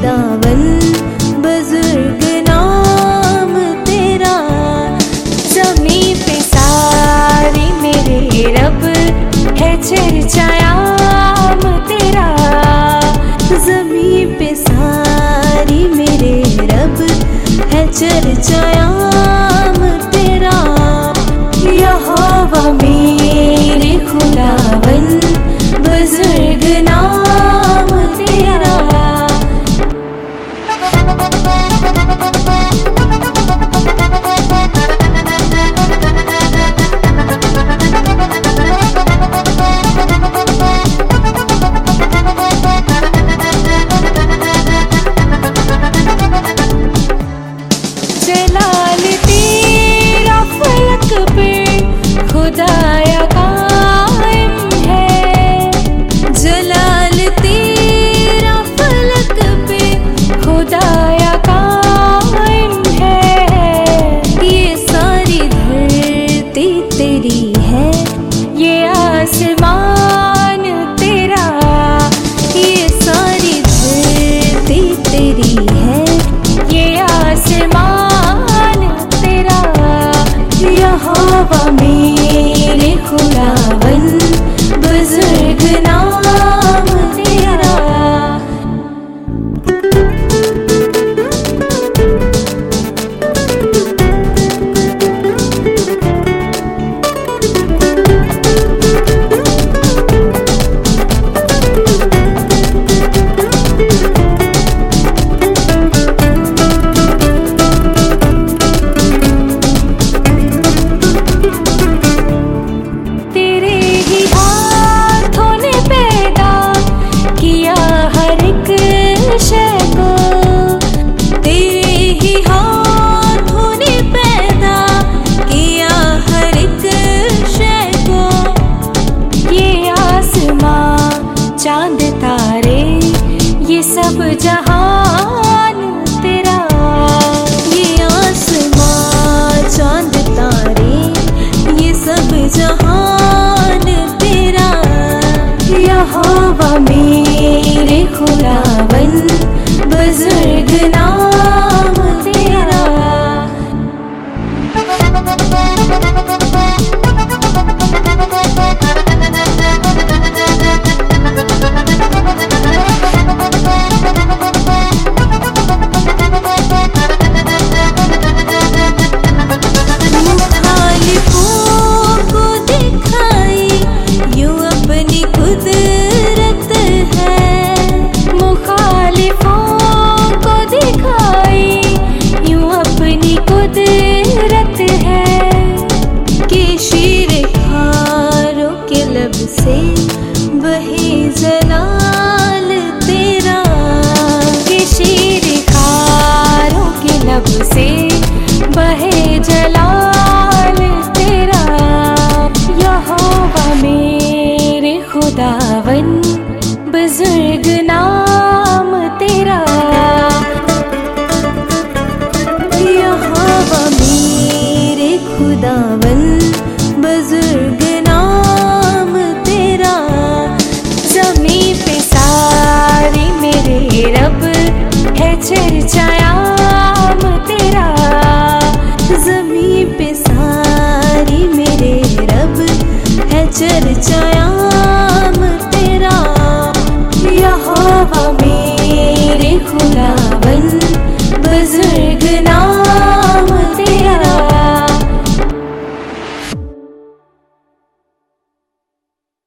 खुदावन बुजुर्ग नाम तेरा। ज़मीं पे सारी मेरे रब है चर्चायाम तेरा। ज़मीं पे सारी मेरे रब है चर्चायाम तेरा। यहोवा मेरे खुदावन बुजुर्ग नाम तेरा। जलाल तेरा फलक पे खुदाया कायम है। जलाल तेरा फलक पे खुदाया कायम है। ये सारी धरती तेरी है, ये आसमान तेरा। ये सारी धरती तेरी है, ये आसमान तेरा। यहोवा मेरे खुदावन बुजुर्ग नाम तेरा। तेरे ही हाथों ने पैदा किया हर एक शय को। तेरे ही हाथों ने पैदा किया हर एक शय को। ये आसमां चांद तारे ये सब जहान तेरा। ये आसमां चांद तारे ये सब जहान तेरा। यहोवा मेरे खुदावन बुजुर्ग नाम तेरा। मुखालिफों को दिखाई यूं अपनी कुदरत है। मुखालिफों को दिखाई यूं अपनी कुदरत है। कि शीर खारों के लब से बहे जलाल तेरा। कि शीर खारों के लब से बहे जलाल तेरा। यहोवा मेरे खुदावन बुजुर्ग नाम तेरा। यहोवा मेरे खुदावन बुजुर्ग नाम तेरा। ज़मीं पे सारी मेरे रब है चर्चाया